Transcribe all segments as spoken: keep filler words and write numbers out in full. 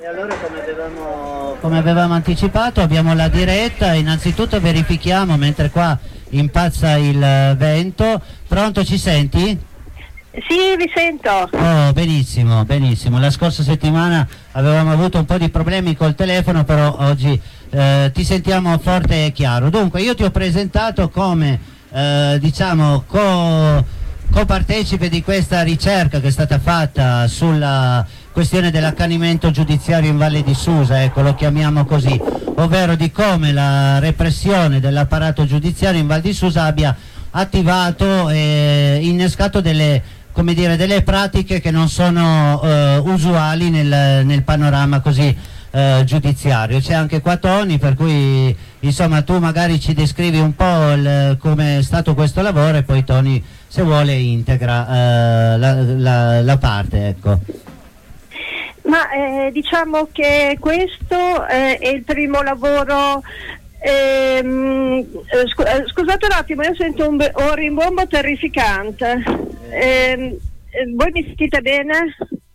E allora come avevamo, come avevamo anticipato abbiamo la diretta, innanzitutto verifichiamo mentre qua impazza il vento. Pronto, ci senti? Sì, vi sento. Oh, benissimo, benissimo. La scorsa settimana avevamo avuto un po' di problemi col telefono, però oggi eh, ti sentiamo forte e chiaro. Dunque io ti ho presentato come eh, diciamo co copartecipe di questa ricerca che è stata fatta sulla questione dell'accanimento giudiziario in Valle di Susa, ecco, lo chiamiamo così, ovvero di come la repressione dell'apparato giudiziario in Val di Susa abbia attivato e innescato delle, come dire, delle pratiche che non sono eh, usuali nel, nel panorama così eh, giudiziario. C'è anche qua Tony, per cui insomma tu magari ci descrivi un po' come è stato questo lavoro e poi Tony, se vuole, integra eh, la, la, la parte, ecco. Ma eh, diciamo che questo eh, è il primo lavoro. Ehm, scu scusate un attimo, io sento un, un rimbombo terrificante. Ehm, voi mi sentite bene?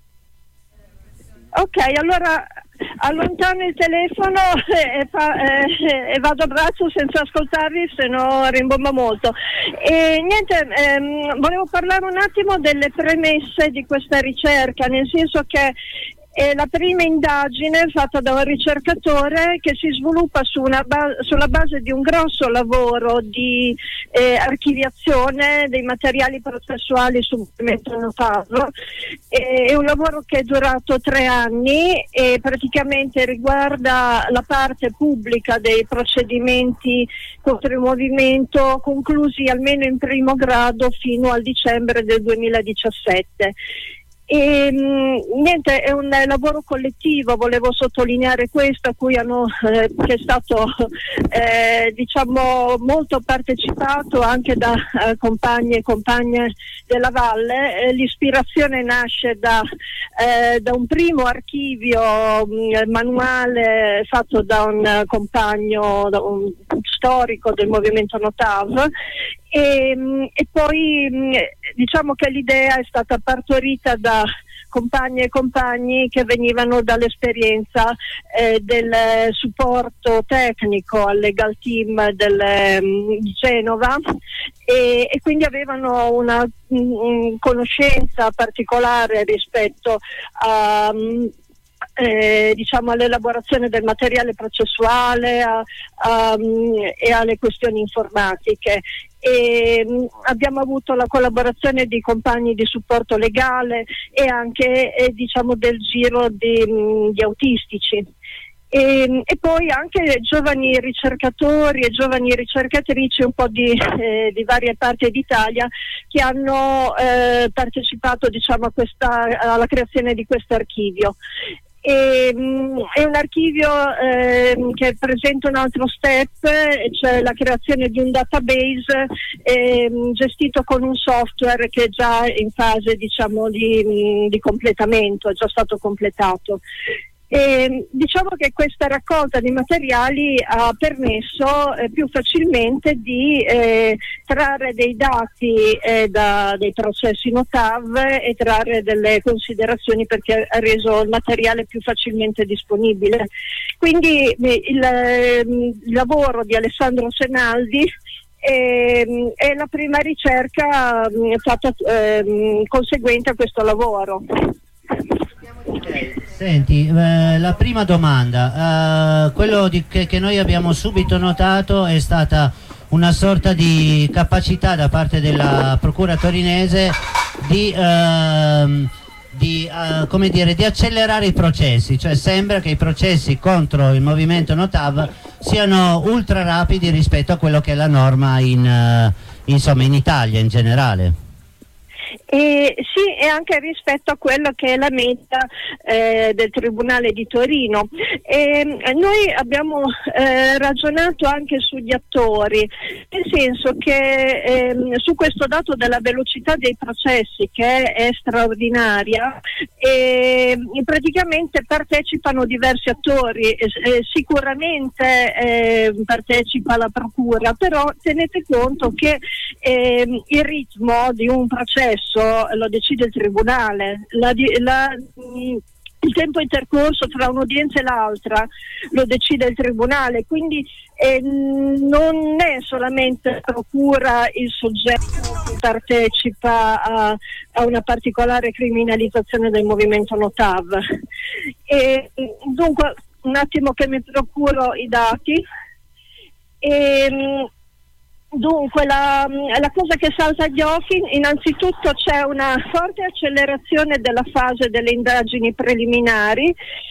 Ok, allora allontano il telefono e, fa, eh, e vado a braccio senza ascoltarvi, se no rimbomba molto. E niente, ehm, volevo parlare un attimo delle premesse di questa ricerca, nel senso che è la prima indagine fatta da un ricercatore che si sviluppa su una ba sulla base di un grosso lavoro di eh, archiviazione dei materiali processuali sul movimento notaio. È un lavoro che è durato tre anni e praticamente riguarda la parte pubblica dei procedimenti contro il movimento conclusi almeno in primo grado fino al dicembre del duemiladiciassette. E, mh, niente, è un eh, lavoro collettivo, volevo sottolineare questo, a cui hanno eh, che è stato eh, diciamo molto partecipato anche da eh, compagni e compagne della Valle. Eh, l'ispirazione nasce da, eh, da un primo archivio mh, manuale fatto da un uh, compagno, da un storico del movimento Notav. E, e poi diciamo che l'idea è stata partorita da compagni e compagni che venivano dall'esperienza eh, del supporto tecnico al legal team del, um, di Genova e, e quindi avevano una um, conoscenza particolare rispetto a um, Eh, diciamo all'elaborazione del materiale processuale a, a, e alle questioni informatiche. E, mh, abbiamo avuto la collaborazione di compagni di supporto legale e anche eh, diciamo del giro di, mh, di autistici. E, e poi anche giovani ricercatori e giovani ricercatrici un po' di, eh, di varie parti d'Italia che hanno eh, partecipato diciamo a questa, alla creazione di questo archivio. E, mh, è un archivio eh, che presenta un altro step, cioè la creazione di un database eh, gestito con un software che è già in fase diciamo di, mh, di completamento, è già stato completato. E diciamo che questa raccolta di materiali ha permesso eh, più facilmente di eh, trarre dei dati eh, da, dei processi Notav e trarre delle considerazioni, perché ha reso il materiale più facilmente disponibile. Quindi eh, il, il lavoro di Alessandro Senaldi eh, è la prima ricerca eh, fatta eh, conseguente a questo lavoro. Senti, eh, la prima domanda, eh, quello di, che, che noi abbiamo subito notato è stata una sorta di capacità da parte della procura torinese di, ehm, di, eh, come dire, di accelerare i processi, cioè sembra che i processi contro il movimento Notav siano ultra rapidi rispetto a quello che è la norma in, eh, insomma, in Italia in generale. E sì, e anche rispetto a quello che è la meta eh, del Tribunale di Torino. E noi abbiamo eh, ragionato anche sugli attori, nel senso che eh, su questo dato della velocità dei processi, che è straordinaria, e praticamente partecipano diversi attori. Eh, sicuramente eh, partecipa la procura, però tenete conto che eh, il ritmo di un processo lo decide il tribunale. La, la, il tempo intercorso tra un'udienza e l'altra lo decide il tribunale, quindi eh, non è solamente la procura il soggetto che partecipa a, a una particolare criminalizzazione del movimento No T A V. E, dunque, un attimo che mi procuro i dati. E, dunque, la, la cosa che salta agli occhi, innanzitutto c'è una forte accelerazione della fase delle indagini preliminari,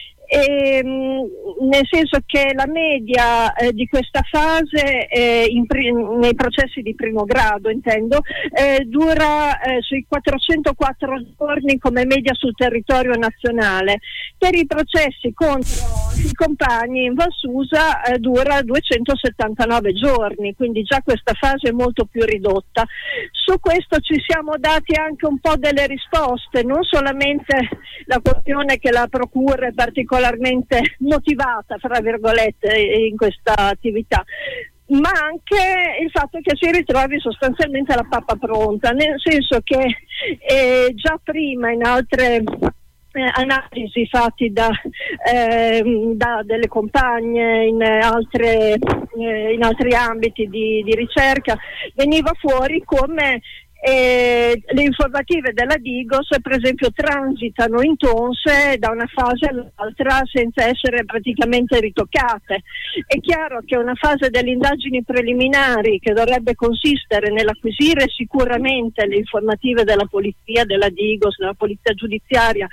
e, nel senso che la media eh, di questa fase eh, in pri- nei processi di primo grado, intendo, eh, dura eh, sui quattrocentoquattro giorni come media sul territorio nazionale. Per i processi contro i compagni in Valsusa eh, dura duecentosettantanove giorni, quindi già questa fase è molto più ridotta. Su questo ci siamo dati anche un po' delle risposte, non solamente la questione che la procura è particolarmente motivata, fra virgolette, in questa attività, ma anche il fatto che si ritrovi sostanzialmente la pappa pronta, nel senso che eh, già prima in altre eh, analisi fatte da, eh, da delle compagne in, altre, eh, in altri ambiti di, di ricerca veniva fuori come Eh, le informative della Digos per esempio transitano in tonse da una fase all'altra senza essere praticamente ritoccate. È chiaro che una fase delle indagini preliminari, che dovrebbe consistere nell'acquisire sicuramente le informative della polizia, della Digos, della polizia giudiziaria,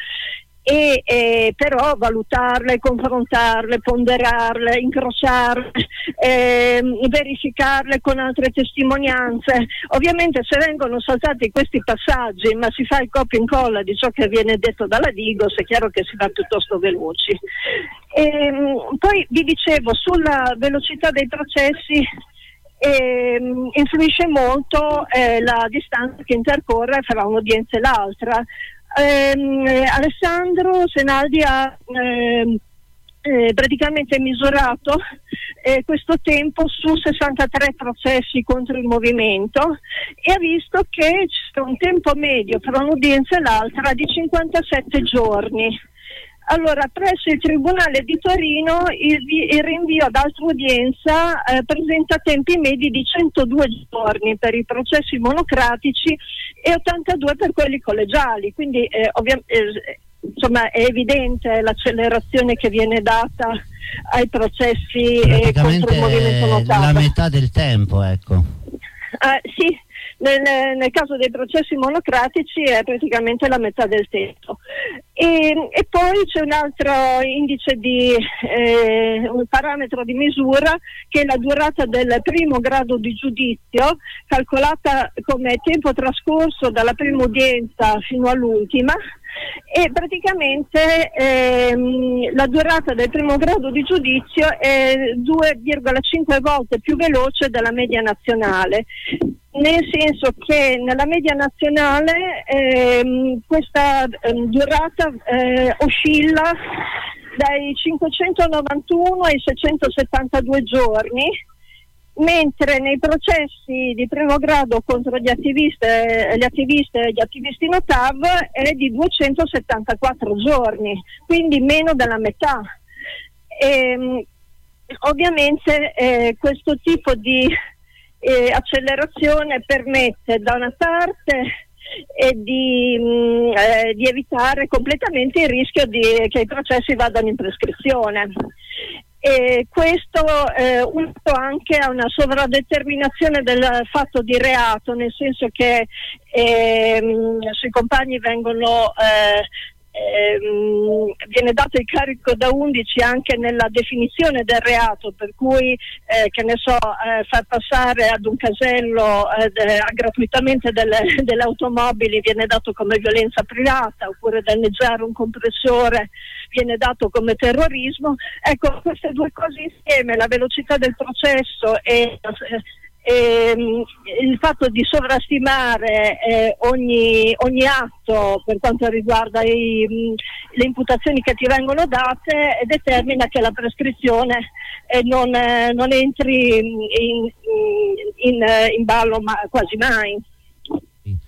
e eh, però valutarle, confrontarle, ponderarle, incrociarle, eh, verificarle con altre testimonianze. Ovviamente se vengono saltati questi passaggi ma si fa il copia e incolla di ciò che viene detto dalla Digos, è chiaro che si va piuttosto veloci. E, poi vi dicevo, sulla velocità dei processi eh, influisce molto eh, la distanza che intercorre fra un'udienza e l'altra. Eh, Alessandro Senaldi ha eh, eh, praticamente misurato eh, questo tempo su sessantatré processi contro il movimento e ha visto che c'è un tempo medio tra un'udienza e l'altra di cinquantasette giorni. Allora, presso il Tribunale di Torino il, il rinvio ad altra udienza eh, presenta tempi medi di centodue giorni per i processi monocratici e ottantadue per quelli collegiali, quindi eh, ovvia- eh, insomma è evidente l'accelerazione che viene data ai processi eh, contro il movimento No T A V. La metà del tempo, ecco. Eh, sì. Nel, nel caso dei processi monocratici è praticamente la metà del tempo. E, e poi c'è un altro indice di eh, un parametro di misura che è la durata del primo grado di giudizio, calcolata come tempo trascorso dalla prima udienza fino all'ultima, e praticamente ehm, la durata del primo grado di giudizio è due virgola cinque volte più veloce della media nazionale, nel senso che nella media nazionale ehm, questa ehm, durata eh, oscilla dai cinquecentonovantuno ai seicentosettantadue giorni, mentre nei processi di primo grado contro gli attivisti, gli attivisti e gli attivisti No T A V è di duecentosettantaquattro giorni, quindi meno della metà. E, ovviamente eh, questo tipo di eh, accelerazione permette da una parte e di, mh, eh, di evitare completamente il rischio di, che i processi vadano in prescrizione. E questo eh, unito anche a una sovradeterminazione del fatto di reato, nel senso che eh, sui compagni vengono eh, ehm, viene dato il carico da undici anche nella definizione del reato, per cui eh, che ne so eh, far passare ad un casello eh, de, gratuitamente delle, delle automobili viene dato come violenza privata, oppure danneggiare un compressore viene dato come terrorismo. Ecco, queste due cose insieme, la velocità del processo e, e il fatto di sovrastimare eh, ogni, ogni atto per quanto riguarda i, le imputazioni che ti vengono date, determina che la prescrizione eh, non, eh, non entri in, in, in, in ballo ma quasi mai.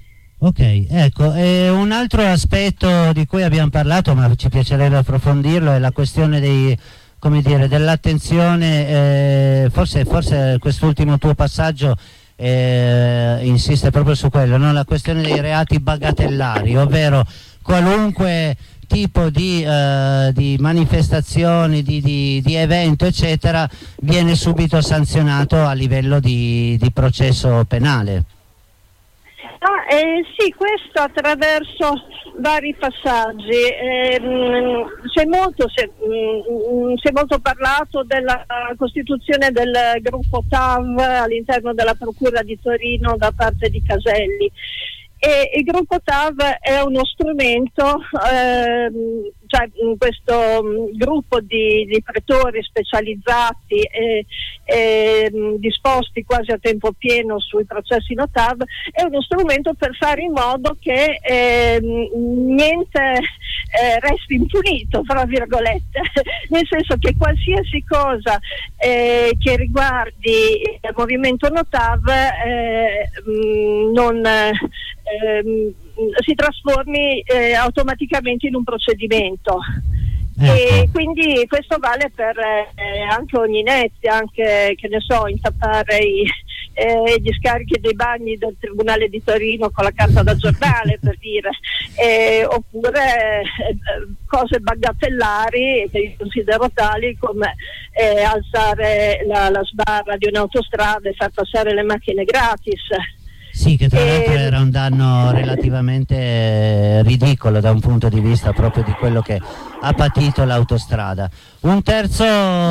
Ok, ecco, e un altro aspetto di cui abbiamo parlato, ma ci piacerebbe approfondirlo, è la questione dei, come dire, dell'attenzione, eh, forse, forse quest'ultimo tuo passaggio eh, insiste proprio su quello, no? La questione dei reati bagatellari, ovvero qualunque tipo di, eh, di manifestazioni, di, di, di evento eccetera viene subito sanzionato a livello di, di processo penale. Ah, eh, sì, questo attraverso vari passaggi. Eh, si, è molto, si, è, mh, si è molto parlato della costituzione del gruppo T A V all'interno della Procura di Torino da parte di Caselli. E il gruppo T A V è uno strumento, ehm, cioè questo mh, gruppo di, di pretori specializzati e, e mh, disposti quasi a tempo pieno sui processi no T A V, è uno strumento per fare in modo che ehm, niente eh, resti impunito, fra virgolette, nel senso che qualsiasi cosa eh, che riguardi il movimento no T A V eh, mh, non Ehm, si trasformi eh, automaticamente in un procedimento. Ecco. E quindi questo vale per eh, anche ogni inizio, anche, che ne so, intappare i, eh, gli scarichi dei bagni del Tribunale di Torino con la carta da giornale, per dire, eh, oppure eh, cose bagatellari che io considero tali come eh, alzare la, la sbarra di un'autostrada e far passare le macchine gratis. Sì, che tra l'altro era un danno relativamente ridicolo da un punto di vista proprio di quello che ha patito l'autostrada. Un terzo,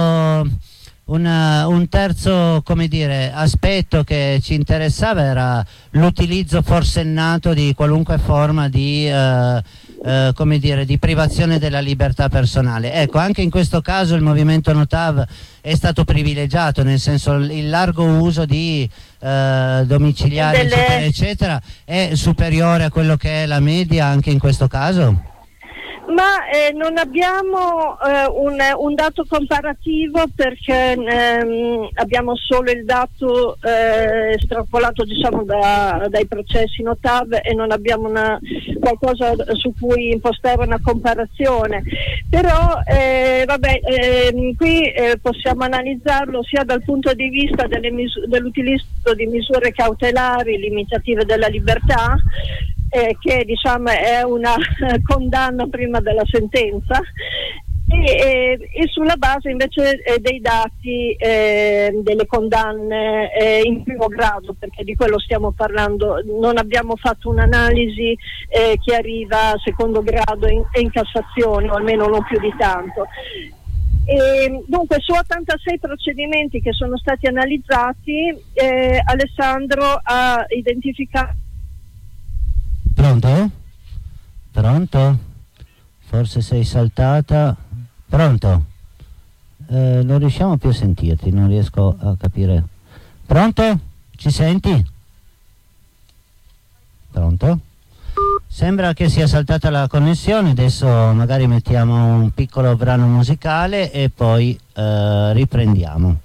una, un terzo come dire, aspetto che ci interessava era l'utilizzo forsennato di qualunque forma di, eh, eh, come dire, di privazione della libertà personale. Ecco, anche in questo caso il movimento no T A V è stato privilegiato, nel senso il largo uso di eh, domiciliari Delle... eccetera, eccetera è superiore a quello che è la media anche in questo caso? Ma eh, non abbiamo eh, un, un dato comparativo perché ehm, abbiamo solo il dato eh, estrapolato, diciamo, da, dai processi no T A V e non abbiamo una, qualcosa su cui impostare una comparazione. Però eh, vabbè, ehm, qui eh, possiamo analizzarlo sia dal punto di vista delle misu- dell'utilizzo di misure cautelari limitative della libertà, Eh, che diciamo è una eh, condanna prima della sentenza, e, e, e sulla base invece eh, dei dati eh, delle condanne eh, in primo grado, perché di quello stiamo parlando. Non abbiamo fatto un'analisi eh, che arriva a secondo grado in, in Cassazione, o almeno non più di tanto. E dunque su ottantasei procedimenti che sono stati analizzati, eh, Alessandro ha identificato. Pronto? Pronto? Forse sei saltata. Pronto? Eh, non riusciamo più a sentirti, non riesco a capire. Pronto? Ci senti? Pronto? Sembra che sia saltata la connessione, adesso magari mettiamo un piccolo brano musicale e poi eh, riprendiamo.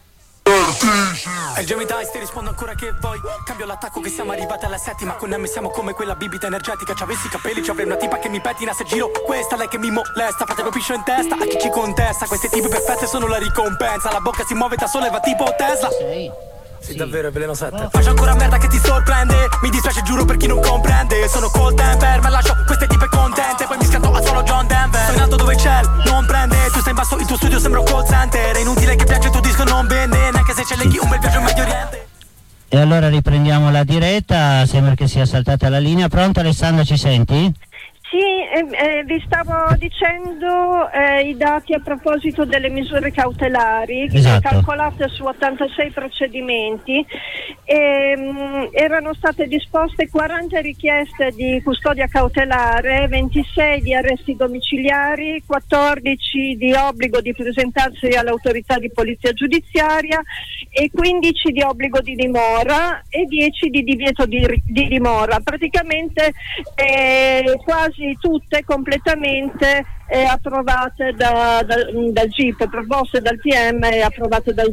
E il Jamie Dice ti rispondo ancora che vuoi. Cambio l'attacco che siamo arrivati alla settima. Con M siamo come quella bibita energetica. Ci avessi i capelli, ci avrei una tipa che mi pettina. Se giro questa, lei che mi molesta. Frate piscio in testa a chi ci contesta. Queste tipe perfette sono la ricompensa. La bocca si muove da sola e va tipo Tesla. Sei. Sì, sì, davvero è veleno sette. Faccio ancora merda che ti sorprende. Mi dispiace, giuro, per chi non comprende. Sono cold temper, ma lascio queste tipe contente. Poi mi scatto a solo John Denver. Sto in alto dove c'è il non prende. Tu stai in basso, il tuo studio sembra un call center. È inutile che piace il tuo disco, non vende. Neanche se c'è leghi un bel viaggio in Medio Oriente. E allora riprendiamo la diretta. Sembra che sia saltata la linea. Pronto Alessandra, ci senti? Sì, eh, eh, vi stavo dicendo eh, i dati a proposito delle misure cautelari, esatto, calcolate su ottantasei procedimenti. E, mh, erano state disposte quaranta richieste di custodia cautelare, ventisei di arresti domiciliari, quattordici di obbligo di presentarsi all'autorità di polizia giudiziaria e quindici di obbligo di dimora e dieci di divieto di, di dimora. Praticamente eh, quasi tutte completamente eh, approvate da, da, dal G I P, proposte dal P M e approvate dal G I P.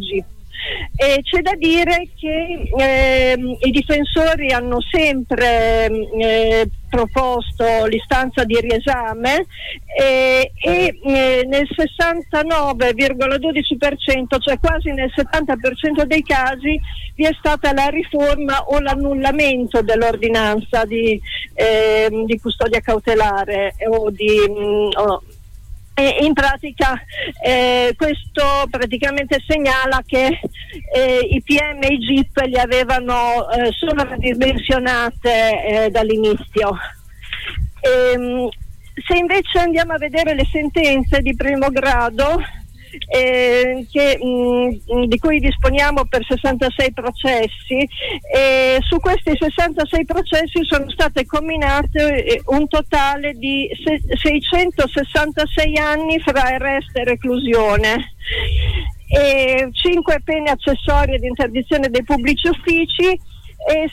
E c'è da dire che eh, i difensori hanno sempre eh, proposto l'istanza di riesame eh, e eh, nel sessantanove virgola dodici per cento, cioè quasi nel settanta per cento dei casi, vi è stata la riforma o l'annullamento dell'ordinanza di, eh, di custodia cautelare o di mh, o, E in pratica eh, questo praticamente segnala che eh, i P M e i G I P li avevano eh, sovradimensionate eh, dall'inizio. Ehm, se invece andiamo a vedere le sentenze di primo grado, Eh, che, mh, di cui disponiamo per sessantasei processi, e su questi sessantasei processi sono state comminate eh, un totale di se- seicentosessantasei anni fra arresto e reclusione, e cinque pene accessorie di interdizione dei pubblici uffici e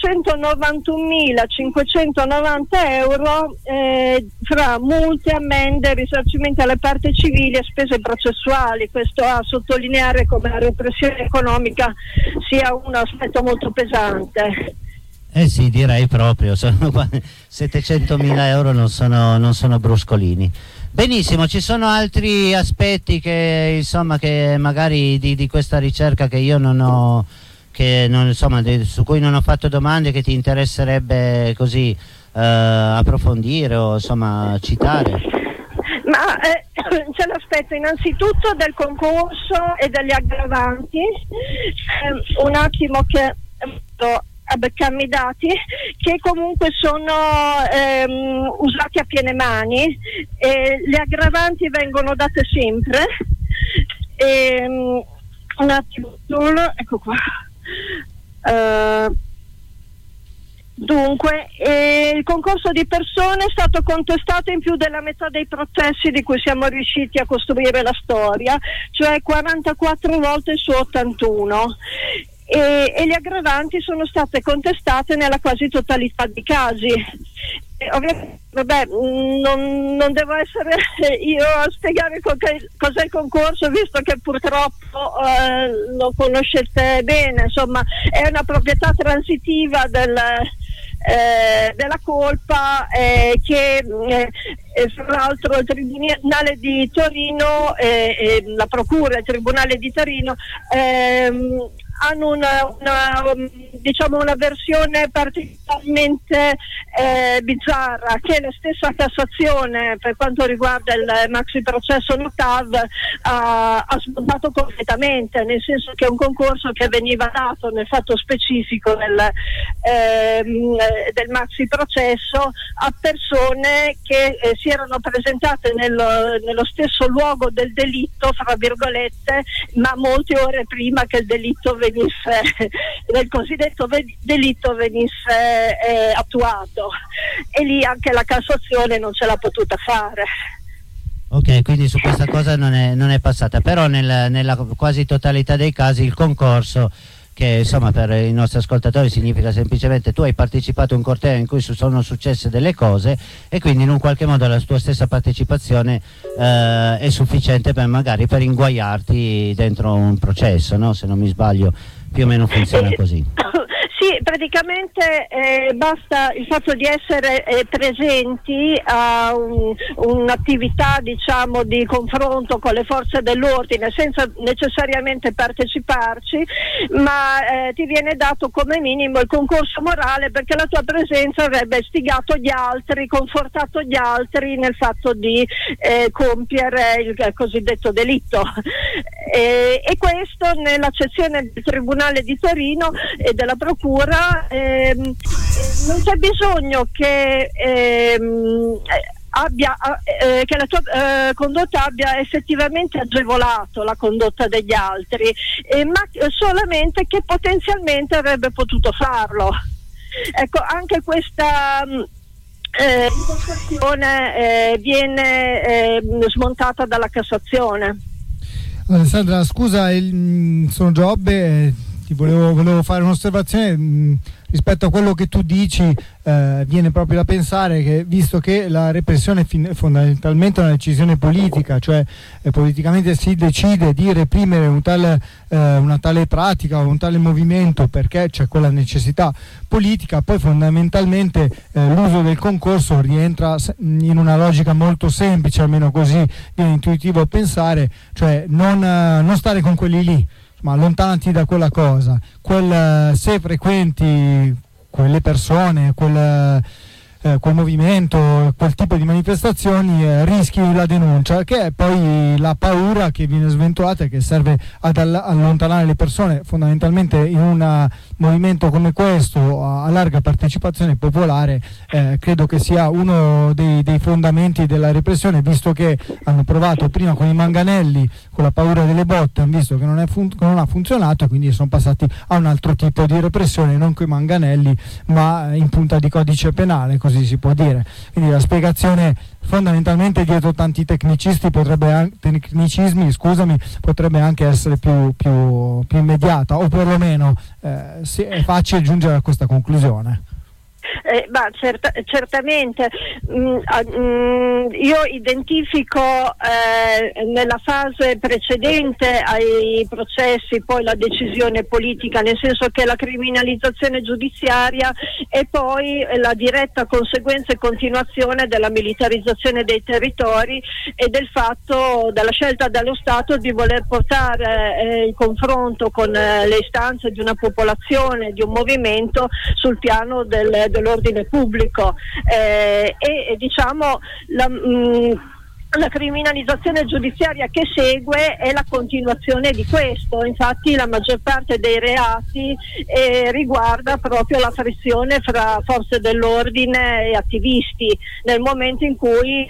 settecentonovantunomilacinquecentonovanta euro eh, fra multe, ammende, risarcimenti alle parti civili e spese processuali. Questo a sottolineare come la repressione economica sia un aspetto molto pesante. Eh sì, direi proprio, sono settecentomila euro non sono, non sono bruscolini. Benissimo, ci sono altri aspetti che insomma che magari di, di questa ricerca che io non ho che non, insomma, de, su cui non ho fatto domande, che ti interesserebbe così eh, approfondire o insomma citare? Ma eh, c'è l'aspetto innanzitutto del concorso e degli aggravanti, eh, un attimo che eh, a beccarmi i dati, che comunque sono ehm, usati a piene mani, e le aggravanti vengono date sempre. E, um, un attimo solo, ecco qua. Uh, dunque eh, il concorso di persone è stato contestato in più della metà dei processi di cui siamo riusciti a costruire la storia, cioè quarantaquattro volte su ottantuno, e, e le aggravanti sono state contestate nella quasi totalità dei casi. Eh, ovviamente, vabbè, non, non devo essere io a spiegare cos'è il concorso, visto che purtroppo eh, lo conoscete bene. Insomma, è una proprietà transitiva del, eh, della colpa eh, che eh, fra l'altro il Tribunale di Torino e eh, la Procura e il Tribunale di Torino ehm, hanno una, una, diciamo una versione particolarmente eh, bizzarra, che la stessa Cassazione, per quanto riguarda il maxi processo Notav, ha, ha smontato completamente, nel senso che è un concorso che veniva dato nel fatto specifico del, ehm, del maxi processo a persone che eh, si erano presentate nello, nello stesso luogo del delitto, fra virgolette, ma molte ore prima che il delitto venisse del cosiddetto delitto venisse eh, attuato, e lì anche la Cassazione non ce l'ha potuta fare. Ok, quindi su questa cosa non è, non è passata, però nel, nella quasi totalità dei casi il concorso, che insomma per i nostri ascoltatori significa semplicemente tu hai partecipato a un corteo in cui sono successe delle cose, e quindi in un qualche modo la tua stessa partecipazione eh, è sufficiente per magari per inguaiarti dentro un processo, no? Se non mi sbaglio più o meno funziona così. Sì, praticamente eh, basta il fatto di essere eh, presenti a un, un'attività, diciamo, di confronto con le forze dell'ordine, senza necessariamente parteciparci, ma eh, ti viene dato come minimo il concorso morale, perché la tua presenza avrebbe istigato gli altri, confortato gli altri nel fatto di eh, compiere il, il cosiddetto delitto. E, e questo nell'accezione del Tribunale di Torino e della Procura ehm, non c'è bisogno che ehm, abbia eh, che la tua eh, condotta abbia effettivamente agevolato la condotta degli altri, eh, ma solamente che potenzialmente avrebbe potuto farlo. Ecco, anche questa eh, impostazione eh, viene eh, smontata dalla Cassazione. Alessandra, scusa, il, sono Giobbe, eh, ti volevo, volevo fare un'osservazione mh, rispetto a quello che tu dici. Eh, viene proprio da pensare che, visto che la repressione è fin- fondamentalmente una decisione politica, cioè eh, politicamente si decide di reprimere un tale, eh, una tale pratica o un tale movimento perché c'è quella necessità politica, poi fondamentalmente eh, l'uso del concorso rientra in una logica molto semplice, almeno così viene intuitivo pensare, cioè non, eh, non stare con quelli lì, ma allontanati da quella cosa. Quel, se frequenti quelle persone, quel, eh, quel movimento, quel tipo di manifestazioni, eh, rischi la denuncia, che è poi la paura che viene sventolata e che serve ad all- allontanare le persone. Fondamentalmente in un movimento come questo, a, a larga partecipazione popolare, eh, credo che sia uno dei, dei fondamenti della repressione, visto che hanno provato prima con i manganelli, con la paura delle botte, hanno visto che non, è fun- che non ha funzionato, e quindi sono passati a un altro tipo di repressione, non con i manganelli ma in punta di codice penale, così si può dire. Quindi la spiegazione fondamentalmente dietro tanti tecnicisti potrebbe an- tecnicismi scusami potrebbe anche essere più, più, più immediata, o perlomeno eh, si- è facile giungere a questa conclusione. Eh, bah, certa, certamente mm, mm, io identifico eh, nella fase precedente ai processi poi la decisione politica, nel senso che la criminalizzazione giudiziaria è poi la diretta conseguenza e continuazione della militarizzazione dei territori e del fatto, della scelta dello Stato di voler portare eh, il confronto con eh, le istanze di una popolazione, di un movimento sul piano del dell'ordine pubblico eh, e, e diciamo la, mh, la criminalizzazione giudiziaria che segue è la continuazione di questo. Infatti la maggior parte dei reati eh, riguarda proprio la frizione fra forze dell'ordine e attivisti, nel momento in cui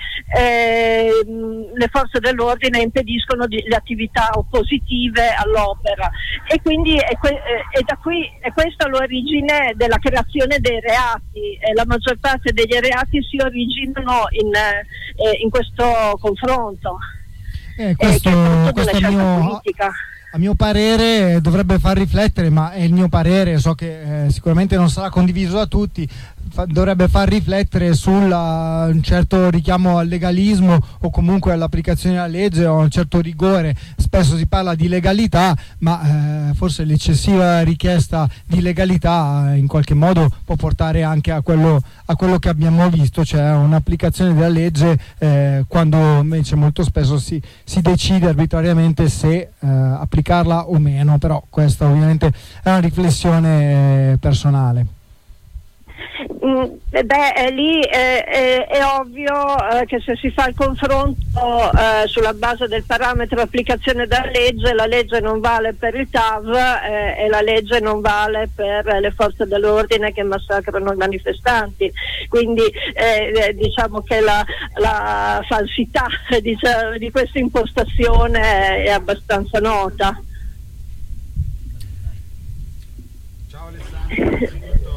eh, le forze dell'ordine impediscono di, le attività oppositive all'opera, e quindi è, que- è da qui è questa l'origine della creazione dei reati, e la maggior parte degli reati si originano in, eh, in questo confronto. Eh, questo eh, questo è mio, a mio parere dovrebbe far riflettere, ma è il mio parere, so che eh, sicuramente non sarà condiviso da tutti, fa, dovrebbe far riflettere su un certo richiamo al legalismo o comunque all'applicazione della legge o a un certo rigore. Spesso si parla di legalità, ma eh, forse l'eccessiva richiesta di legalità eh, in qualche modo può portare anche a quello, a quello che abbiamo visto, cioè un'applicazione della legge eh, quando invece molto spesso si, si decide arbitrariamente se eh, applicarla o meno. Però questa ovviamente è una riflessione eh, personale. Mm, beh, è lì è, è, è ovvio eh, che se si fa il confronto eh, sulla base del parametro applicazione della legge, la legge non vale per il T A V eh, e la legge non vale per le forze dell'ordine che massacrano i manifestanti. Quindi eh, diciamo che la, la falsità diciamo, di questa impostazione è abbastanza nota. Ciao Alessandra.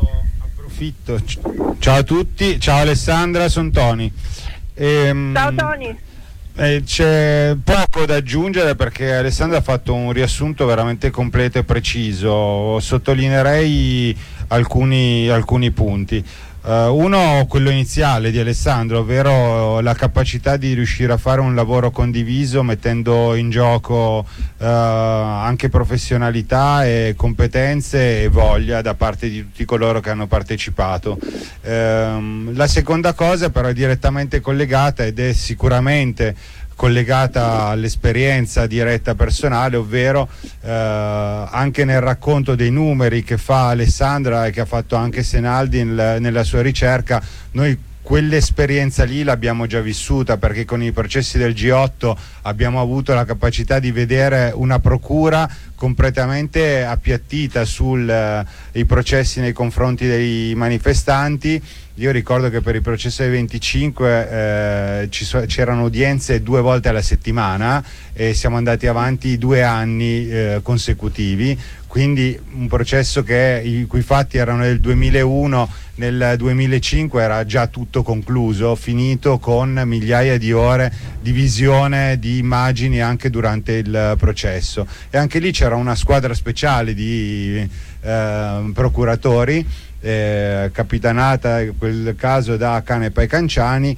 Ciao a tutti, ciao Alessandra, sono Tony. Ehm, ciao Tony. Eh, c'è poco da aggiungere perché Alessandra ha fatto un riassunto veramente completo e preciso. Sottolineerei alcuni, alcuni punti. Uh, uno, quello iniziale di Alessandro, ovvero la capacità di riuscire a fare un lavoro condiviso mettendo in gioco uh, anche professionalità e competenze e voglia da parte di tutti coloro che hanno partecipato. Uh, la seconda cosa però è direttamente collegata ed è sicuramente collegata all'esperienza diretta personale, ovvero eh, anche nel racconto dei numeri che fa Alessandra e che ha fatto anche Senaldi nel, nella sua ricerca. Noi quell'esperienza lì l'abbiamo già vissuta, perché con i processi del G otto abbiamo avuto la capacità di vedere una procura completamente appiattita sui eh, processi nei confronti dei manifestanti Io ricordo che per il processo dei venticinque eh, ci so, c'erano udienze due volte alla settimana e siamo andati avanti due anni eh, consecutivi, quindi un processo che i cui fatti erano del duemilauno, nel duemilacinque era già tutto concluso, finito, con migliaia di ore di visione di immagini anche durante il processo, e anche lì c'era una squadra speciale di eh, procuratori eh, capitanata in quel caso da Canepa e Canciani.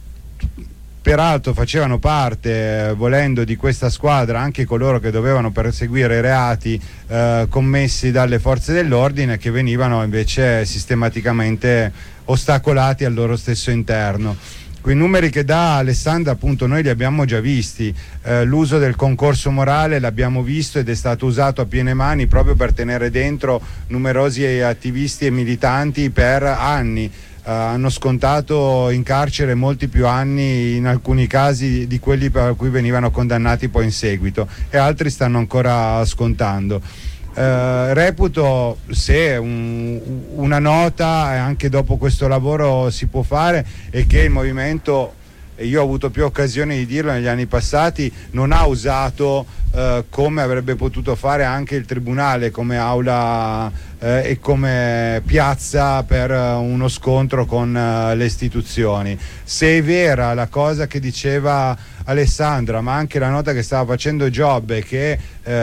Peraltro facevano parte, eh, volendo, di questa squadra anche coloro che dovevano perseguire i reati eh, commessi dalle forze dell'ordine, che venivano invece sistematicamente ostacolati al loro stesso interno. Quei numeri che dà Alessandra, appunto, noi li abbiamo già visti. Eh, l'uso del concorso morale l'abbiamo visto ed è stato usato a piene mani proprio per tenere dentro numerosi attivisti e militanti per anni. Uh, hanno scontato in carcere molti più anni in alcuni casi di quelli per cui venivano condannati poi in seguito, e altri stanno ancora scontando. Uh, reputo, se un, una nota anche dopo questo lavoro si può fare, è che il movimento, e io ho avuto più occasioni di dirlo negli anni passati, non ha usato eh, come avrebbe potuto fare anche il Tribunale come aula eh, e come piazza per eh, uno scontro con eh, le istituzioni. Se è vera la cosa che diceva Alessandra, ma anche la nota che stava facendo Giobbe, che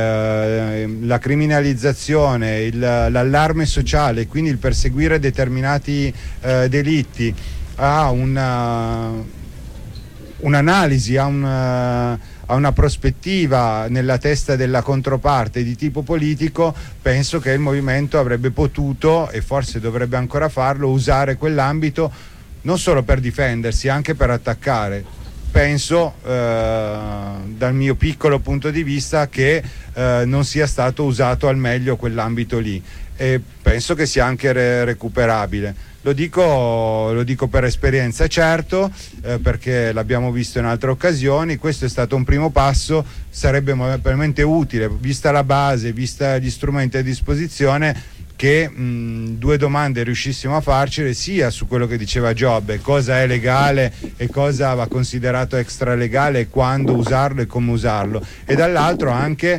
eh, la criminalizzazione, il, l'allarme sociale, quindi il perseguire determinati eh, delitti ha una un'analisi, ha una, ha una prospettiva nella testa della controparte di tipo politico, penso che il movimento avrebbe potuto, e forse dovrebbe ancora farlo, usare quell'ambito non solo per difendersi, anche per attaccare. Penso, eh, dal mio piccolo punto di vista, che eh, non sia stato usato al meglio quell'ambito lì, e penso che sia anche re- recuperabile. Lo dico, lo dico per esperienza, certo, eh, perché l'abbiamo visto in altre occasioni. Questo è stato un primo passo, sarebbe probabilmente utile, vista la base, vista gli strumenti a disposizione, che mh, due domande riuscissimo a farcele, sia su quello che diceva Giobbe, cosa è legale e cosa va considerato extralegale, e quando usarlo e come usarlo, e dall'altro anche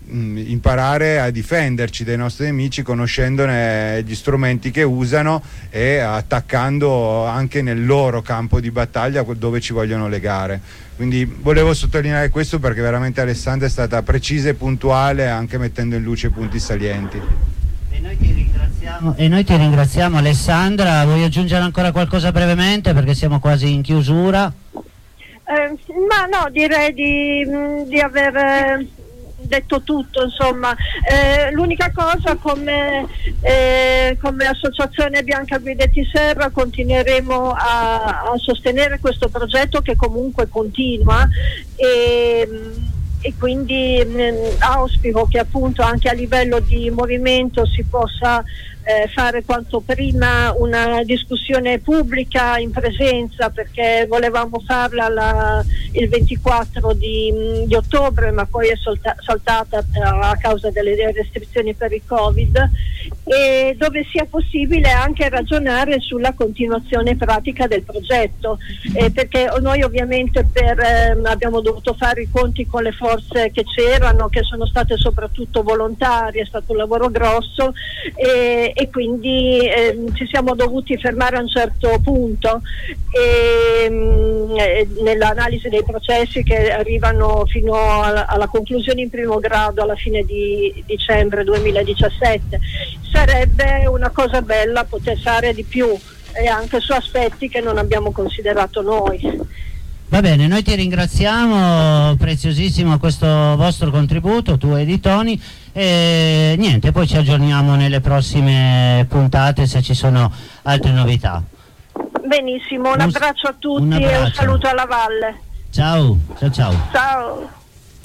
imparare a difenderci dai nostri nemici, conoscendone gli strumenti che usano e attaccando anche nel loro campo di battaglia dove ci vogliono legare. Quindi volevo sottolineare questo, perché veramente Alessandra è stata precisa e puntuale, anche mettendo in luce punti salienti. E noi ti ringraziamo, e noi ti ringraziamo Alessandra. Vuoi aggiungere ancora qualcosa brevemente, perché siamo quasi in chiusura? Eh, ma no, direi di, di aver eh, detto tutto, insomma. Eh, l'unica cosa, come, eh, come associazione Bianca Guidetti Serra continueremo a, a sostenere questo progetto, che comunque continua, e, e quindi mh, auspico che appunto anche a livello di movimento si possa Eh, fare quanto prima una discussione pubblica in presenza, perché volevamo farla la, il ventiquattro di, di ottobre, ma poi è solta, saltata a causa delle restrizioni per il Covid, e dove sia possibile anche ragionare sulla continuazione pratica del progetto, eh, perché noi ovviamente per, eh, abbiamo dovuto fare i conti con le forze che c'erano, che sono state soprattutto volontarie, è stato un lavoro grosso, e, e quindi eh, ci siamo dovuti fermare a un certo punto, e, mh, nell'analisi dei processi che arrivano fino alla, alla conclusione in primo grado alla fine di dicembre duemiladiciassette. Sarebbe una cosa bella poter fare di più, e anche su aspetti che non abbiamo considerato noi. Va bene, noi ti ringraziamo, preziosissimo questo vostro contributo, tu e di Toni, e niente, poi ci aggiorniamo nelle prossime puntate se ci sono altre novità. Benissimo, un, un abbraccio a tutti, un abbraccio. E un saluto alla valle. Ciao, ciao ciao. Ciao.